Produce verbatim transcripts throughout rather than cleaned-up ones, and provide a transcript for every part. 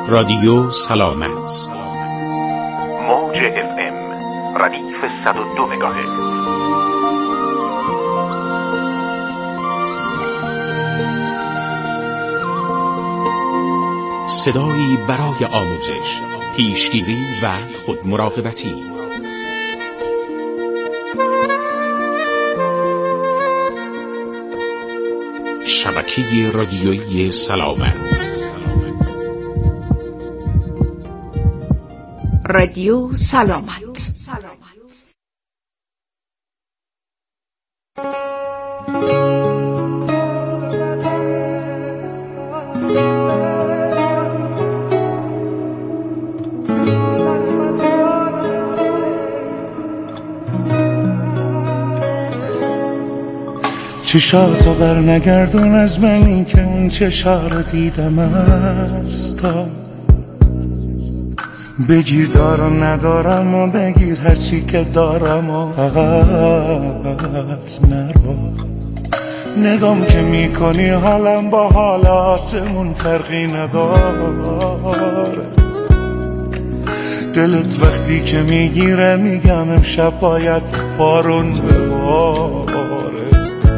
رادیو سلامت، موج اف ام ردیف صد و دو مگاهرتز. صدایی برای آموزش، پیشگیری و خودمراقبتی. شبکه رادیویی سلامت، رادیو سلامت. چشاتو بر نگردون از منی که اون چشا رو دیدم است. بگیر دارم ندارم و بگیر هرچی که دارم و فقط نرو. نگام که میکنی حالم با حال آسمون فرقی نداره. دلت وقتی که میگیره میگم امشب باید بارون بباره.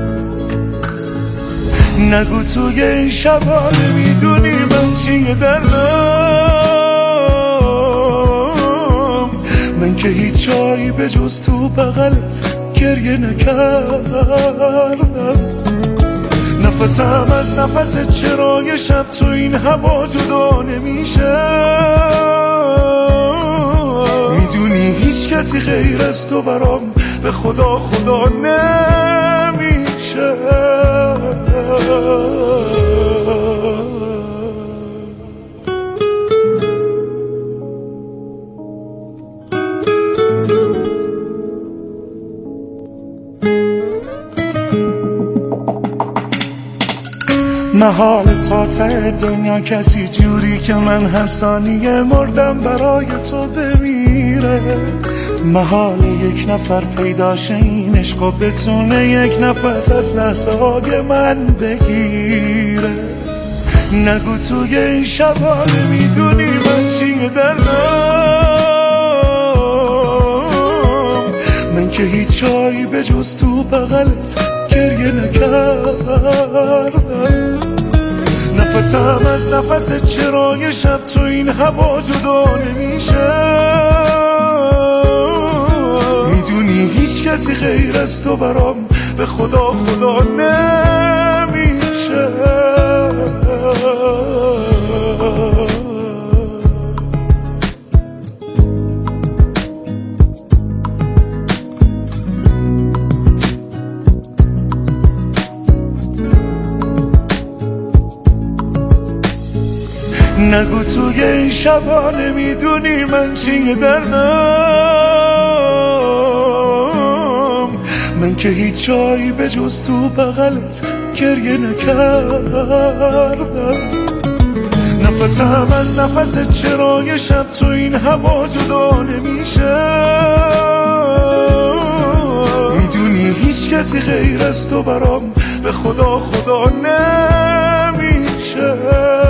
نگو توی این شبا نمیدونی من چیه دردم. من که هیچ جایی به جز تو بغلت گریه نکردم. نفسم از نفس چرای شب تو این هوا جدا نمیشه. میدونی هیچ کسی غیر از تو برام به خدا خدا نمیشه. محال تا ته دنیا کسی جوری که من هر ثانیه مردم برای تو بمیره. محال یک نفر پیداشه این عشق و بتونه یک نفس از لحظه های من بگیره. نگو توی این شبا نمیدونی من چیه دردم. من که هیچ جایی به جز تو بغلت گریه نکردم. نفسم از نفس چرای شب تو این هوا جدا نمیشه. میدونی هیچ کسی غیر از تو برام به خدا خدا نمیشه. نگو توی این شبا نمیدونی من چیه دردم. من که هیچ جایی به جز تو بغلت گریه نکردم. نفسم از نفس چرای شب تو این هوا جدا نمیشه. میدونی هیچ کسی غیر از تو برام به خدا خدا نمیشه.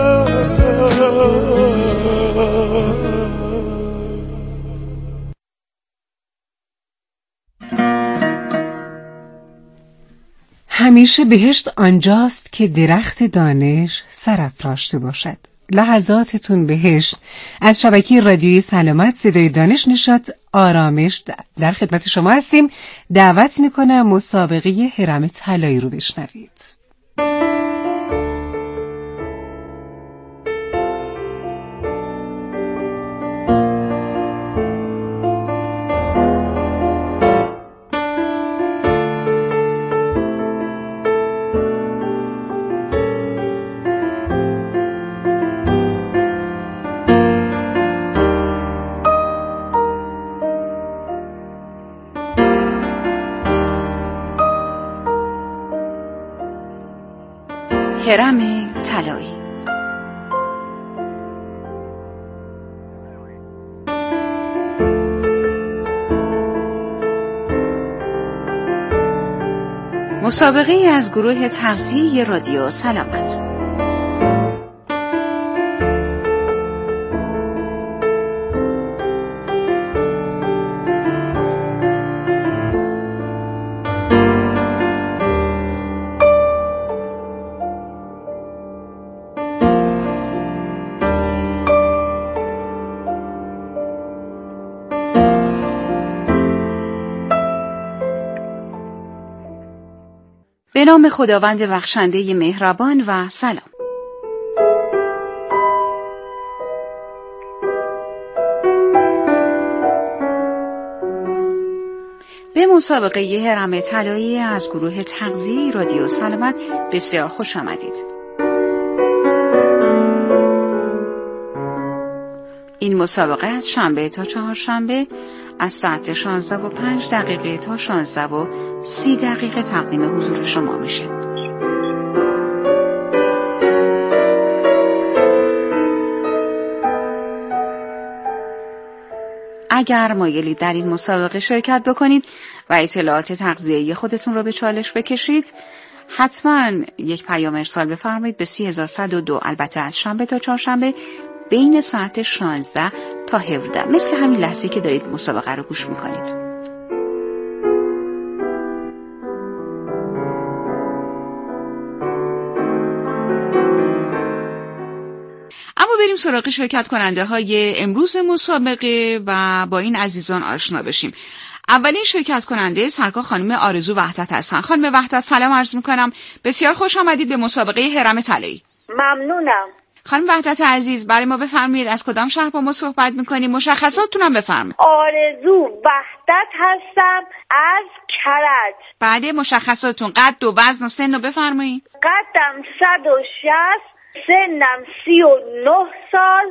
همیشه بهشت آنجاست که درخت دانش سرافراشته باشد. لحظاتتون بهشت از شبکه رادیویی سلامت، صدای دانش، نشاط، آرامش در خدمت شما هستیم. دعوت میکنم مسابقه هرم طلایی رو بشنوید. هرم طلایی. مسابقه از گروه تغذیه رادیو سلامت. به نام خداوند بخشنده مهربان و سلام. به مسابقه هرم طلایی از گروه تغذیه رادیو سلامت بسیار خوش آمدید. این مسابقه از شنبه تا چهارشنبه از ساعت شانزده و پنج دقیقه تا شانزده و سی دقیقه تقدیم حضور شما میشه. اگر مایلید در این مسابقه شرکت بکنید و اطلاعات تغذیه‌ای خودتون رو به چالش بکشید، حتما یک پیام ارسال بفرمایید به سه هزار و صد و دو، البته از شنبه تا چهارشنبه بین ساعت شانزده تا هفده، مثل همین لحظه که دارید مسابقه رو گوش میکنید. اما بریم سراغ شرکت کننده های امروز مسابقه و با این عزیزان آشنا بشیم. اولین شرکت کننده سرکار خانم آرزو وحدت هستن. خانم وحدت سلام عرض میکنم، بسیار خوش آمدید به مسابقه هرم طلایی. ممنونم. خانم وحدت عزیز، برای ما بفرمایید از کدام شهر با ما صحبت میکنید؟ مشخصاتتون هم بفرمایید. آرزو وحدت هستم از کرج. بعد مشخصاتون قد و وزن و سن رو بفرمایید. قدم صد و شصت، سنم سی و نه سال،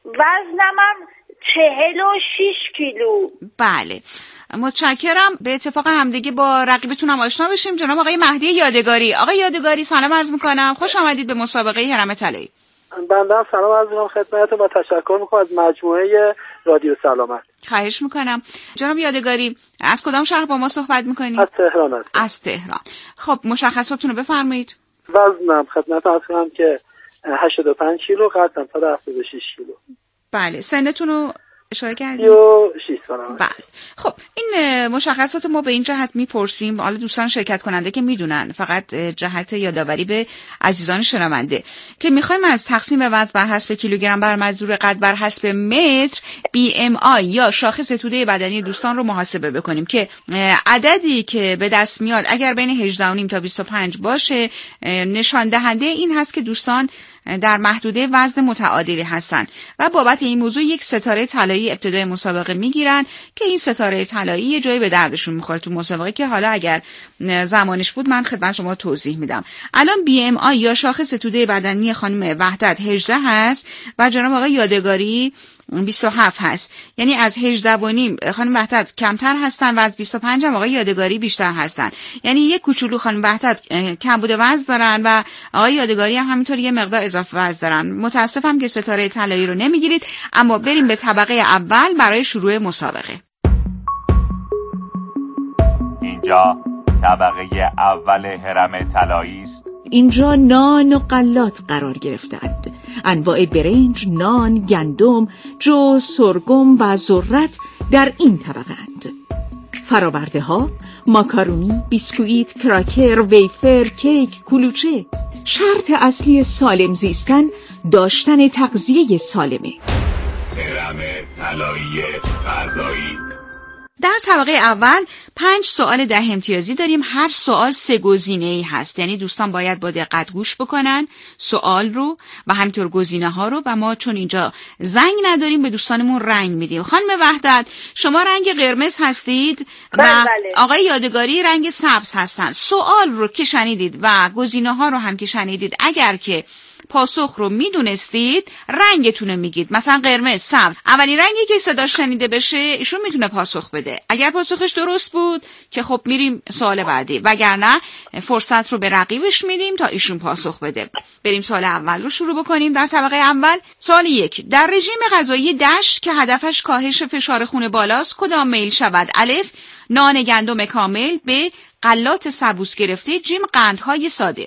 وزنمم چهل و شیش کیلو. بله متشکرم. به اتفاق همدیگه با رقیبتونم آشنا بشیم. جناب آقای مهدی یادگاری. آقای یادگاری سلام عرض میکنم، خوش آمدید به مسابقه هرم طلایی. بنده هم سلام عرض میکنم خدمتتون و تشکر میکنم از مجموعه رادیو سلامت. خواهش میکنم. جناب یادگاری از کدام شهر با ما صحبت میکنید؟ از تهران هستم. از تهران. خب مشخصاتون رو بفرمایید. وزنم خدمتتون عرض کنم که هشتاد و پنج کیلو، قدم صد و هفتاد و شش کیلو. بله سنتون رو اشاره کردید؟ سی و شش سالم. بله. خب این مشخصات ما به این جهت میپرسیم، حالا دوستان شرکت کننده که میدونن، فقط جهت یادآوری به عزیزان شنونده که میخوایم از تقسیم وزن بر حسب کیلوگرم بر مجذور قد بر حسب متر بی ام آی یا شاخص توده بدنی دوستان رو محاسبه بکنیم که عددی که به دست میاد اگر بین هجده و نیم تا بیست و پنج باشه، نشان دهنده این هست که دوستان در محدوده وزن متعادلی هستند و بابت این موضوع یک ستاره طلایی ابتدای مسابقه میگیرن که این ستاره طلایی یه جایی به دردشون میخوره تو مسابقه که حالا اگر زمانش بود من خدمت شما توضیح میدم. الان بی ام آی یا شاخص توده بدنی خانم وحدت هجده هست و جناب آقای یادگاری بیست و هفت هست، یعنی از هجده و نیم خانم وحدت کمتر هستن و از بیست و پنج هم آقای یادگاری بیشتر هستن، یعنی یک کوچولو خانم وحدت کم بوده وزن دارن و آقای یادگاری هم همینطور یه مقدار اضافه وزن دارن. متاسفم که ستاره طلایی رو نمیگیرید، اما بریم به طبقه اول برای شروع مسابقه. اینجا طبقه اول هرم طلایی است. اینجا نان و غلات قرار گرفتند. انواع برنج، نان، گندم، جو، سرگم و ذرت در این طبقه اند. فراورده ها، ماکارونی، بیسکویت، کراکر، ویفر، کیک، کلوچه. شرط اصلی سالم زیستن داشتن تغذیه سالمه. هرم طلایی غذایی. در طبقه اول پنج سوال ده امتیازی داریم. هر سوال سه گزینه‌ای هست، یعنی دوستان باید با دقت گوش بکنن سوال رو و همینطور گزینه ها رو و ما چون اینجا زنگ نداریم به دوستانمون رنگ میدیم. خانم وحدت شما رنگ قرمز هستید و بله. آقای یادگاری رنگ سبز هستن. سوال رو که شنیدید و گزینه ها رو هم که شنیدید، اگر که پاسخ رو میدونستید رنگتون رو میگید، مثلا قرمز، سبز. اولین رنگی که صدا شنیده بشه ایشون میتونه پاسخ بده. اگر پاسخش درست بود که خب میریم سوال بعدی، وگرنه فرصت رو به رقیبش میدیم تا ایشون پاسخ بده. بریم سوال اول رو شروع بکنیم. در طبقه اول سوال یک، در رژیم غذایی دشت که هدفش کاهش فشار خون بالاست کدام میل شود؟ الف نان گندم کامل، ب غلات سبوس گرفته، جیم قندهای ساده.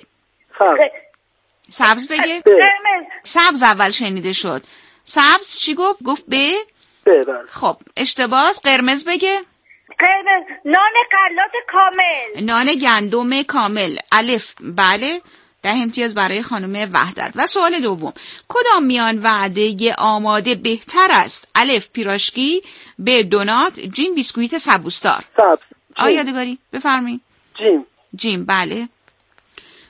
سبز بگه؟ قرمز. سبز اول شنیده شد. سبز چی گفت؟ گفت ب؟ بله. خب اشتباه. قرمز بگه؟ قرمز. نان غلات کامل. نان گندم کامل. الف. بله. ده امتیاز برای خانم وحدت. و سوال دوم، کدام میان وعده آماده بهتر است؟ الف پیراشکی، ب دونات، جیم بیسکویت سبوسدار. سبز. آیا یادگاری؟ بفرمایید. جیم. جیم. بله.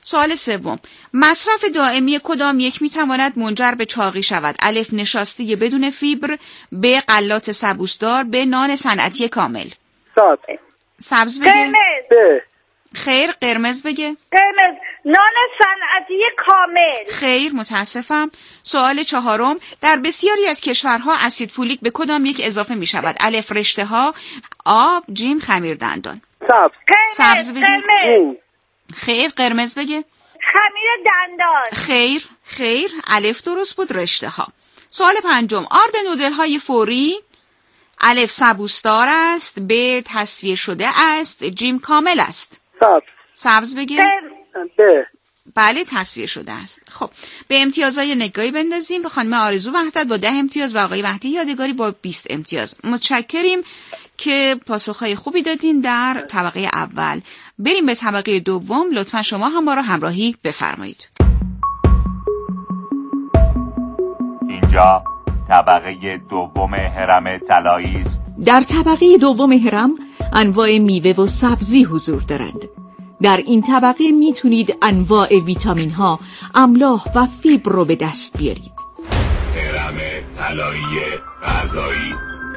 سوال سوم، مصرف دائمی کدام یک میتواند منجر به چاقی شود؟ الف نشاسته بدون فیبر، ب غلات سبوسدار، ب نان صنعتی کامل. سبز. سبز بگه. قرمز. خیر، قرمز بگه. قرمز. نان صنعتی کامل. خیر، متاسفم. سوال چهارم، در بسیاری از کشورها اسید فولیک به کدام یک اضافه می شود؟ الف رشته ها، آب، جیم خمیر دندان. سبز. سبز بگه. قرمز. خیر، قرمز بگه. خمیر دندان. خیر، خیر، الف درست بود، رشته ها. سوال پنجم، آرد نودل های فوری الف سبوسدار است، ب تصفیه شده است، جیم کامل است. سبز. سبز بگه. ب. بله، تصفیه شده است. خب به امتیازهای نگاهی بندازیم. به خانم آرزو وحدت با ده امتیاز و آقای وحدی یادگاری با بیست امتیاز. متشکریم که پاسخهای خوبی دادین در طبقه اول. بریم به طبقه دوم. لطفا شما هم ما را همراهی بفرمایید. اینجا طبقه دوم هرم طلایی است. در طبقه دوم هرم انواع میوه و سبزی حضور دارند. در این طبقه میتونید انواع ویتامین ها، املاح و فیبر رو به دست بیارید. هرم طلایی غذایی.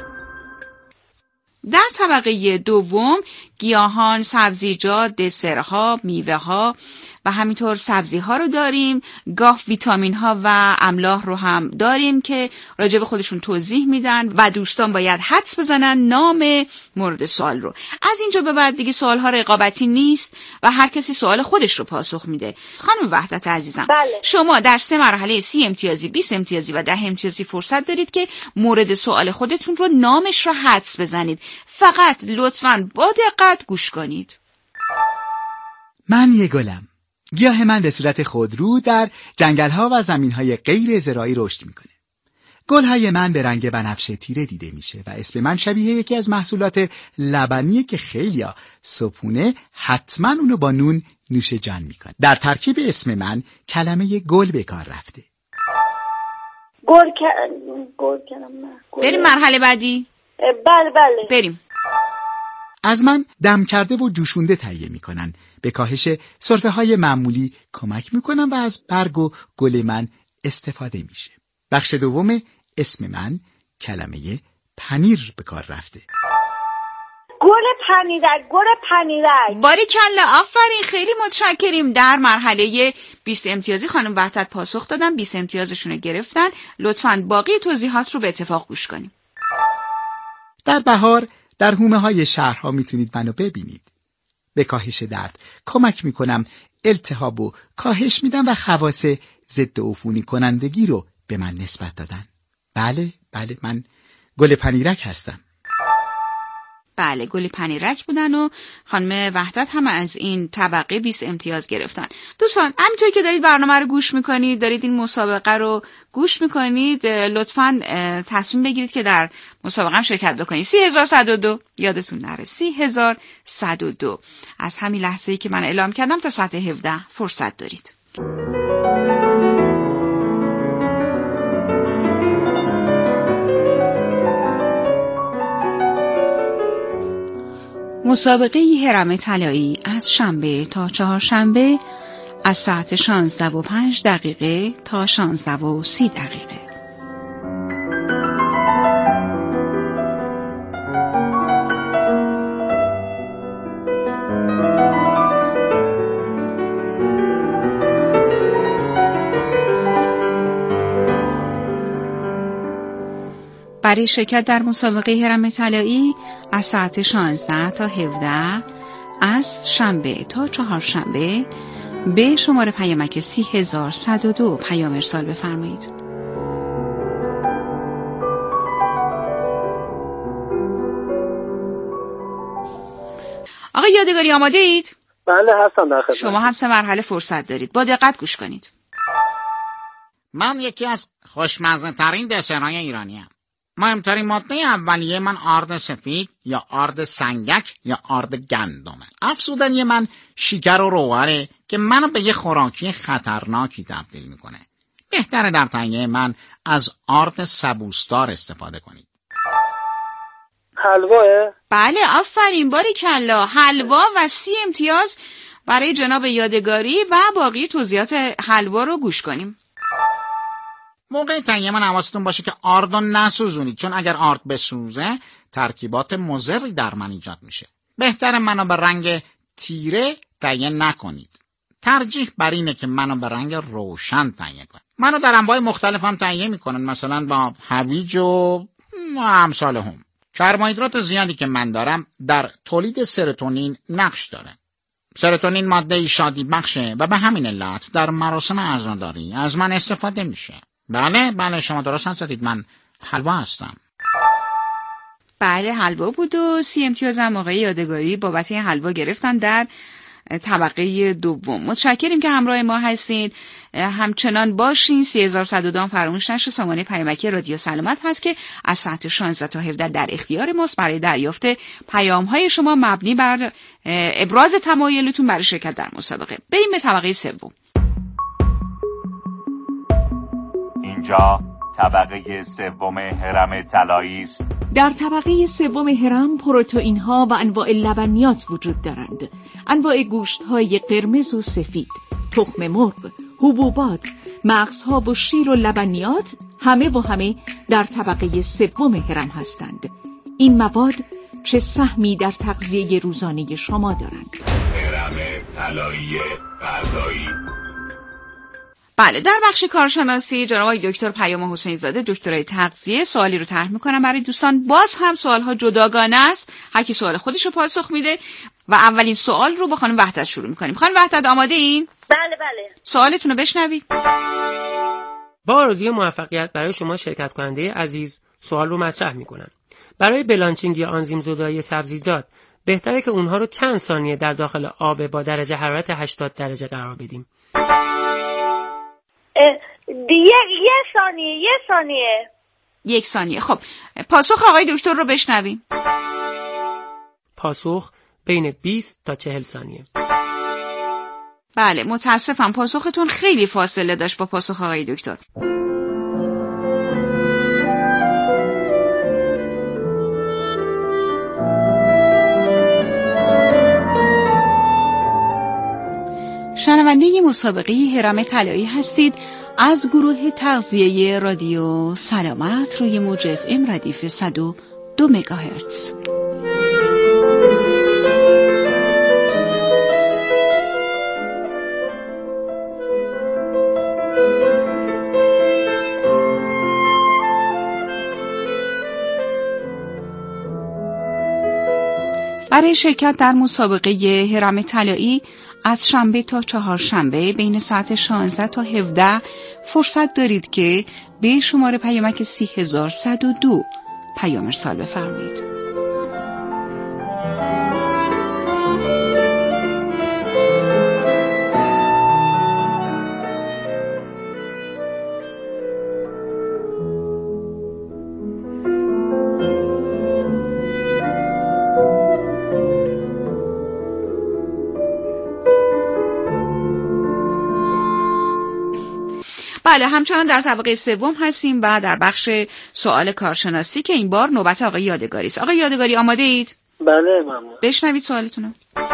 در طبقه دوم گیاهان، سبزیجات، دسرها، میوه ها و همینطور سبزی ها رو داریم. گاه ویتامین ها و املاح رو هم داریم که راجع به خودشون توضیح میدن و دوستان باید حدس بزنن نام مورد سوال رو. از اینجا به بعد دیگه سوال ها رقابتی نیست و هر کسی سوال خودش رو پاسخ میده. خانم وحدت عزیزم، بله. شما در سه مرحله سی امتیازی، بیست امتیازی و ده امتیازی فرصت دارید که مورد سوال خودتون رو نامش رو حدس بزنید. فقط لطفاً با دقت گوش کنید. من یه گلم. گیاه من به صورت خودرو در جنگل‌ها و زمین‌های غیر زراعی رشد می‌کنه. گل‌های من به رنگ بنفشه تیره دیده میشه و اسم من شبیه یکی از محصولات لبنیه که خیلیا صبحونه حتما اونو با نون نوش جان می‌کنن. در ترکیب اسم من کلمه گل به کار رفته. گل گل کلمه. بریم مرحله بعدی. بله بله. بریم. از من دم کرده و جوشونده تهیه میکنن. به کاهش سرفه های معمولی کمک میکنن و از برگ و گل من استفاده میشه. بخش دوم اسم من کلمه پنیر به کار رفته. گل پنیرک، گل پنیرک. باریکلا، آفرین، خیلی متشکریم. در مرحله بیست امتیازی خانم وحدت پاسخ دادن، بیست امتیازشون رو گرفتن. لطفاً باقی توضیحات رو به اتفاق گوش کنیم. در بهار در حومه های شهرها میتونید منو ببینید. به کاهش درد کمک میکنم، التهاب و کاهش میدم و خواص ضد عفونی کنندگی رو به من نسبت دادن. بله بله، من گل پنیرک هستم. بله، گل پنیرک بودن و خانم وحدت هم از این طبقه بیست امتیاز گرفتن. دوستان، همینطور که دارید برنامه رو گوش میکنید، دارید این مسابقه رو گوش میکنید، لطفاً تصمیم بگیرید که در مسابقه هم شرکت بکنید. سی هزار و صد و دو یادتون نره، سی هزار و صد و دو. از همین لحظه‌ای که من اعلام کردم تا ساعت هفده فرصت دارید. مسابقه هرم طلایی از شنبه تا چهارشنبه از ساعت شانزده و پنج دقیقه تا شانزده و سی دقیقه. برای شرکت در مسابقه هرم طلایی از ساعت شانزده تا هفده از شنبه تا چهارشنبه به شماره پیامک سی هزار و صد و دو پیام ارسال بفرمایید. آقای یادگاری آماده اید؟ بله هستم در خدمت. شما هم سه مرحله فرصت دارید. با دقت گوش کنید. من یکی از خوشمزه ترین دسرهای ایرانیم. مهمترین ماده اولیه من آرد سفید یا آرد سنگک یا آرد گندمه. افزودنی من شکر و روغنه که منو به یه خوراکی خطرناکی تبدیل میکنه. بهتره در تهیه من از آرد سبوسدار استفاده کنید. حلواه؟ بله، آفرین، باریکلا. حلوا و سی امتیاز برای جناب یادگاری و باقی توضیحات حلوا رو گوش کنیم. موقع تهیه من حواستون باشه که آرد رو نسوزونید، چون اگر آرد بسوزه ترکیبات مضری در من ایجاد میشه. بهتره منو به رنگ تیره تهیه نکنید. ترجیح بر اینه که منو به رنگ روشن تهیه کنید. منو در انواع مختلف هم تهیه میکنن، مثلا با هویج و امثال هم. کربوهیدرات زیادی که من دارم در تولید سروتونین نقش داره. سروتونین ماده شادی بخشه و به همین علت در مراسم عزاداری از من استفاده میشه. بله بله شما درست نزدید، من حلوا هستم. بله حلوا بود و سی امتیاز هم آقای یادگاری بابت این حلوا گرفتن در طبقه دوم. متشکریم که همراه ما هستید. همچنان باشین. سه هزار و صد و دو فراموش نشه. سامانه پیامکی رادیو سلامت هست که از ساعت شانزده تا هفده در اختیار ماست برای دریافت پیام‌های شما مبنی بر ابراز تمایلتون برای شرکت در مسابقه. بریم به طبقه سوم. اینجا طبقه سوم هرم طلایی است. در طبقه سوم هرم پروتئین ها و انواع لبنیات وجود دارند. انواع گوشت های قرمز و سفید، تخم مرغ، حبوبات، مغزها و شیر و لبنیات همه و همه در طبقه سوم هرم هستند. این مواد چه سهمی در تغذیه روزانه شما دارند؟ هرم طلایی غذایی. بله در بخش کارشناسی جناب آقای دکتر پیام حسین زاده دکترای تغذیه سوالی رو طرح می‌کنم برای دوستان. باز هم سوال‌ها جداگانه است، هر کی سوال خودش رو پاسخ میده و اولین سوال رو با خانم وحدت شروع می‌کنیم. خانم وحدت آماده این؟ بله بله. سوالتون رو بشنوید. با آرزوی موفقیت برای شما شرکت کننده عزیز سوال رو مطرح می‌کنم. برای بلانچینگ یا آنزیم زدایی سبزیجات بهتره که اونها رو چند ثانیه در داخل آب با درجه حرارت هشتاد درجه قرار بدیم؟ دیگه یه ثانیه یه ثانیه یک ثانیه. خب پاسخ آقای دکتر رو بشنویم. پاسخ بین بیست تا چهل ثانیه. بله متاسفم پاسختون خیلی فاصله داشت با پاسخ آقای دکتر. شنونده مسابقه هرم طلایی هستید از گروه تغذیه رادیو سلامت روی موج اف ام ردیف صد و دو مگاهرتز. برای شرکت در مسابقه هرم طلایی از شنبه تا چهارشنبه بین ساعت شانزده تا هفده فرصت دارید که به شماره پیامک سی هزار و صد و دو پیام ارسال بفرمایید. بله همچنان در طبقه سوم هستیم و در بخش سوال کارشناسی که این بار نوبت آقای یادگاری است. آقای یادگاری آماده اید؟ بله ممنون. بشنوید سوالتون رو.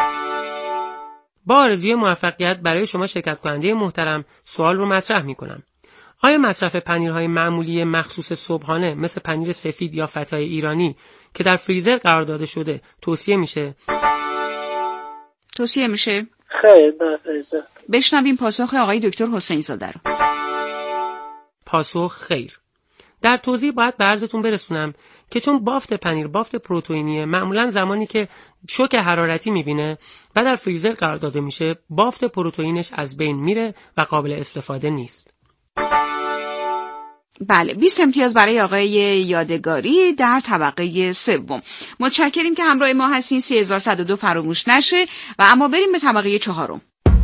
با آرزوی موفقیت برای شما شرکت کننده محترم سوال رو مطرح می کنم. آیا مصرف پنیرهای معمولی مخصوص صبحانه مثل پنیر سفید یا فتای ایرانی که در فریزر قرار داده شده توصیه میشه؟ توصیه میشه؟ خیر نه خیر. بشنویم پاسخ آقای دکتر حسین زاده رو. پاسخ خیر. در توضیح باید به عرضتون برسونم که چون بافت پنیر بافت پروتئینیه، معمولا زمانی که شوک حرارتی میبینه و در فریزر قرار داده میشه بافت پروتئینش از بین میره و قابل استفاده نیست. بله بیست امتیاز برای آقای یادگاری در طبقه سوم. متشکریم که همراه ما هستین. سه هزار و صد و دو فراموش نشه. و اما بریم به طبقه چهارم.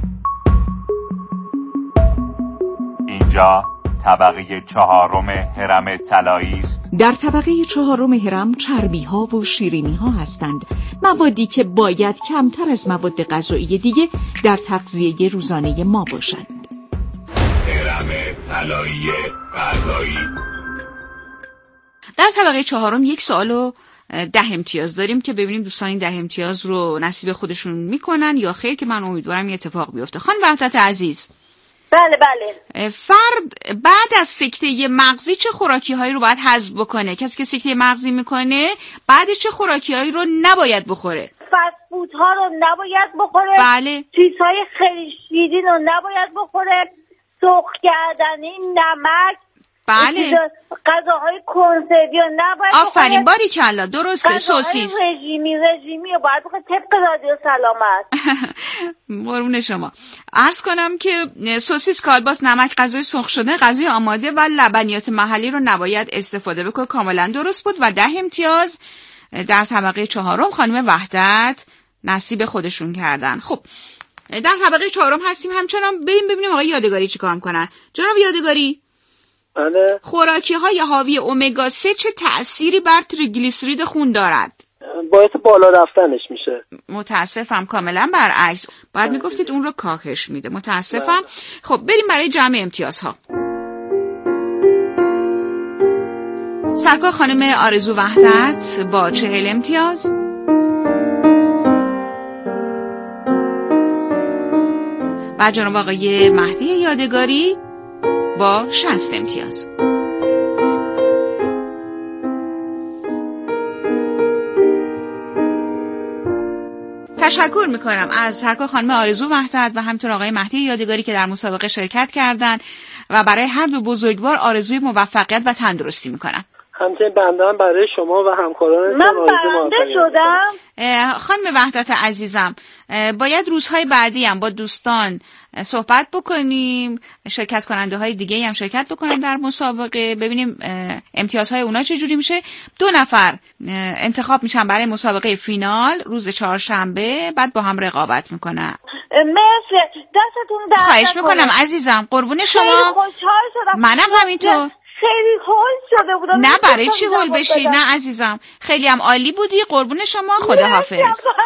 اینجا طبقه چهارم هرم طلایی است. در طبقه چهارم هرم چربی ها و شیرینی ها هستند، موادی که باید کمتر از مواد غذایی دیگه در تغذیه روزانه ما باشند. هرم طلایی غذایی. در طبقه چهارم یک سوالو ده امتیاز داریم که ببینیم دوستان این ده امتیاز رو نصیب خودشون میکنن یا خیر، که من امیدوارم یه اتفاق بیفته. خانم وحدت عزیز، بله بله، فرد بعد از سکته مغزی چه خوراکی هایی رو باید حذف بکنه؟ کسی که سکته مغزی میکنه بعدش چه خوراکی هایی رو نباید بخوره؟ فست فود ها رو نباید بخوره. بله. چیزهای خیلی شیرین رو نباید بخوره. سرخ کردنی، نمک، بله، غذاهای کنسروی رو نباید بخوره. آفرین، باریکلا، درسته. سوسیس رژیمی رژیمی رو باید بخوره طبق رادیو سلامت. قربون شما. عرض کنم که سوسیس، کالباس، نمک، غذای سرخ شده، غذای آماده و لبنیات محلی رو نباید استفاده بکنه. کاملا درست بود و ده امتیاز در طبقه چهارم خانم وحدت نصیب خودشون کردن. خب در طبقه چهارم هستیم همچنان. بریم ببینیم آقای یادگاری چی کار میکنن. جناب یادگاری، بله، خوراکی های حاوی امگا سه چه تأثیری بر تریگلیسیرید خون دارد؟ باعث بالا رفتنش میشه. متاسفم، کاملا برعکس. باید میگفتید اون رو کاهش میده. متاسفم. خب بریم برای جمع امتیازها. سرکار خانم آرزو وحدت با چهل امتیاز، و جناب آقای مهدی یادگاری با شصت امتیاز. تشکر میکنم از سرکار خانم آرزو وحدت و همینطور آقای مهدی یادگاری که در مسابقه شرکت کردند و برای هر دو بزرگوار آرزوی موفقیت و تندرستی میکنم. همچنین بنده هم برای شما و همکارانتون من برنده شدم. خانم وحدت عزیزم، باید روزهای بعدی هم با دوستان صحبت بکنیم، شرکت کننده های دیگه هم شرکت بکنن در مسابقه، ببینیم امتیازهای اونا چجوری میشه. دو نفر انتخاب میشن برای مسابقه فینال روز چهارشنبه، بعد با هم رقابت میکنن. مرسی، دستتون درد نکنه. خواهش میکنم عزیزم، قربون شما. خیلی خوشحال شدم. منم همینطور. خیلی هول شده بودم. نه برای چی هول بشی؟ نه عزیزم، خیلی هم عالی بودی. قربون شما، خداحافظ.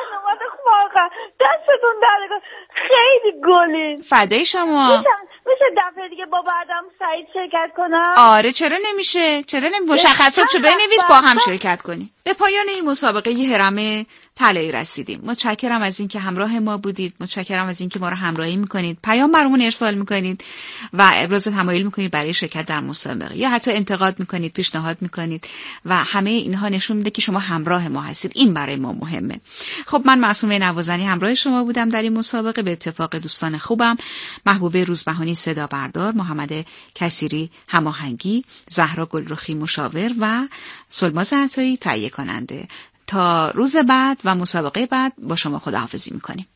دستتون درد، خیلی گلین. فدای شما. میشه دفعه دیگه با بعدم سعید شرکت کنم؟ آره، چرا نمیشه؟ چرا نمیشه؟ مشخصاتشو بنویس با هم شرکت کنیم. به پایان این مسابقه هرم طلایی رسیدیم. متشکرم از اینکه همراه ما بودید. متشکرم از اینکه ما رو همراهی میکنید، پیام برامون ارسال میکنید و ابراز تمایل میکنید برای شرکت در مسابقه، یا حتی انتقاد میکنید، پیشنهاد میکنید و همه اینها نشون میده که شما همراه ما هستید. این برای ما مهمه. خب من معصومه نوازنی همراه شما بودم در این مسابقه، به اتفاق دوستان خوبم محبوبه روزبهانی صدا بردار، محمد کثیری هماهنگی، زهرا گلرخی مشاور و سلماز عطایی تهیه کننده. تا روز بعد و مسابقه بعد با شما خداحافظی میکنیم.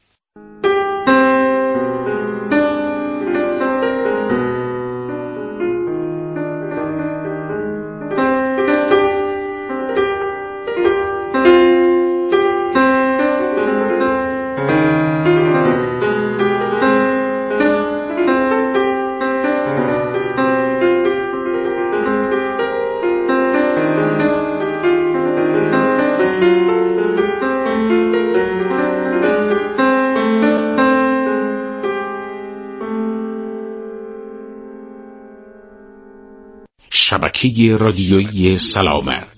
شبکه رادیویی سلامت،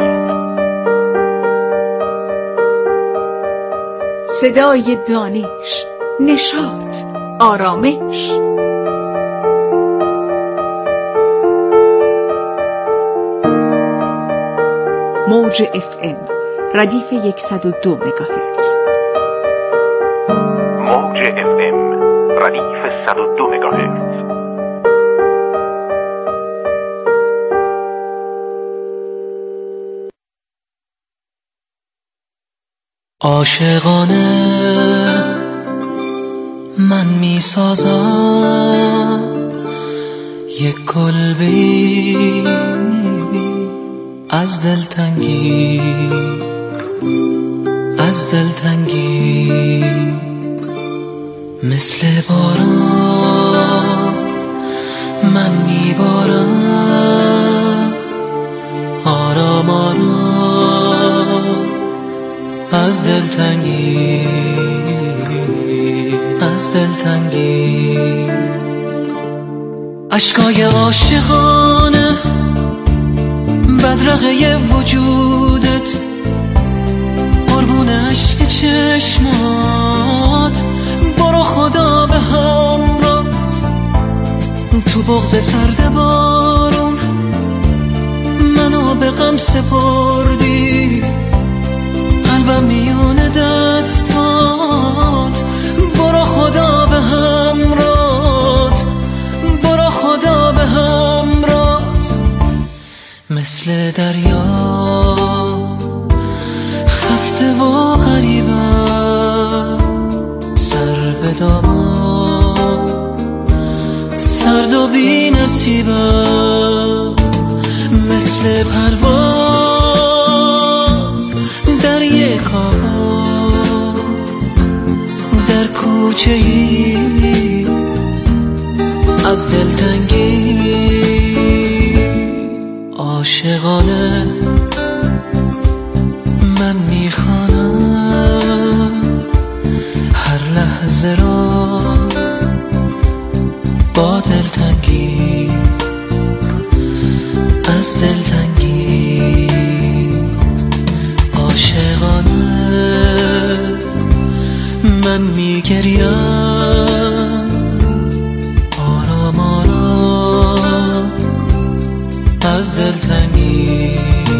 صدای دانش، نشاط، آرامش. موج اف ام ردیف صد و دو مگاهرتز. موج اف ام ردیف صد و دو مگاهرتز. عاشقانه من می سازم یک کلبه‌ای از دلتنگی، از دلتنگی، مثل باران من می بارم آرام آرام از دلتنگی، از دلتنگی. اشکای عاشقانه بدرقه وجودت میون عشق چشمات، برو خدا به همراهت. تو بغض سرد بارون منو به غم سپردی، قلبم میون دستات، برو خدا به همراهت، برو خدا به همراهت. مثل دریا خسته و غریبم، سر به دامان سرد و بی نصیبم. مثل پرواز در یک آواز، در کوچه ای از دلتنگی عاشقانه من میخوانم هر لحظه را با دلتنگی، از دلتنگی عاشقانه من میگریم، آرام آرام از دلتنگی،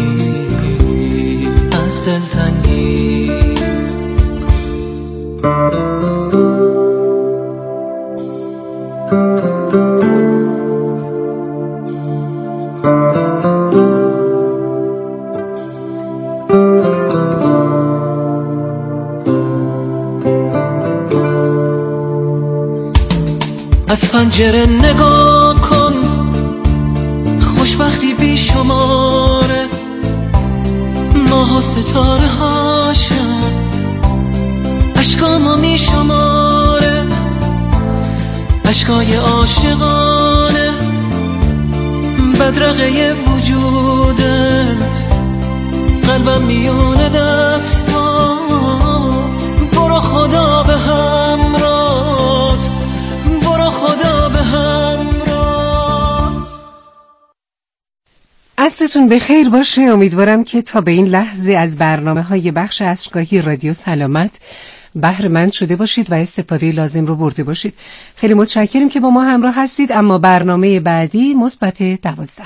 از دلتنگی. از پنجره نگاه کن، خوشبختی بی شماره، ماه و ستاره هاشم اشکامو می شماره، اشکای عاشقانه بدرقه وجودت، قلبم میون دستات، برو خدا به همراهت، برو خدا به همراهت. عصرتون بخیر باشه. امیدوارم که تا به این لحظه از برنامه‌های بخش عصرگاهی رادیو سلامت بهره مند شده باشید و استفاده لازم رو برده باشید. خیلی متشکریم که با ما همراه هستید. اما برنامه بعدی مثبت دوازده.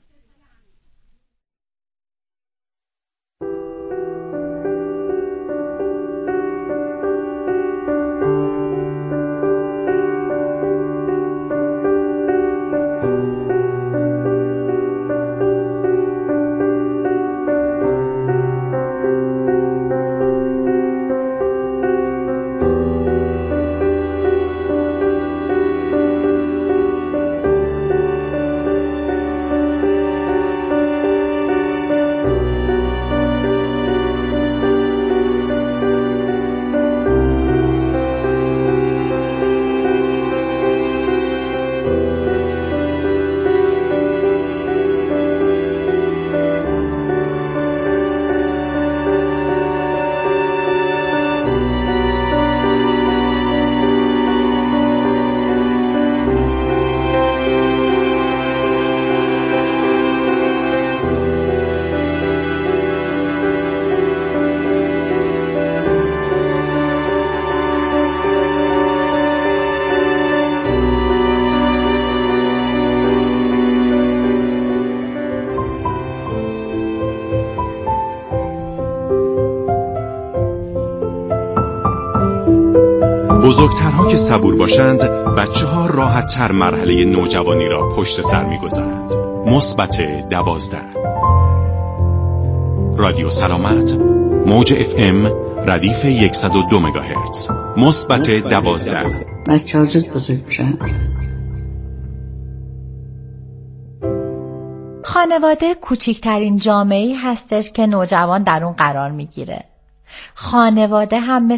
بزرگترها که صبور باشند، بچه ها راحت تر مرحله نوجوانی را پشت سر می گذارند. مثبت دوازده. رادیو سلامت، موج اف ام، ردیف صد و دو مگاهرتز. مثبت دوازده. بچه ها زود بزرگ بشن. خانواده کوچکترین جامعه‌ای هستش که نوجوان در اون قرار میگیره. خانواده هم مثل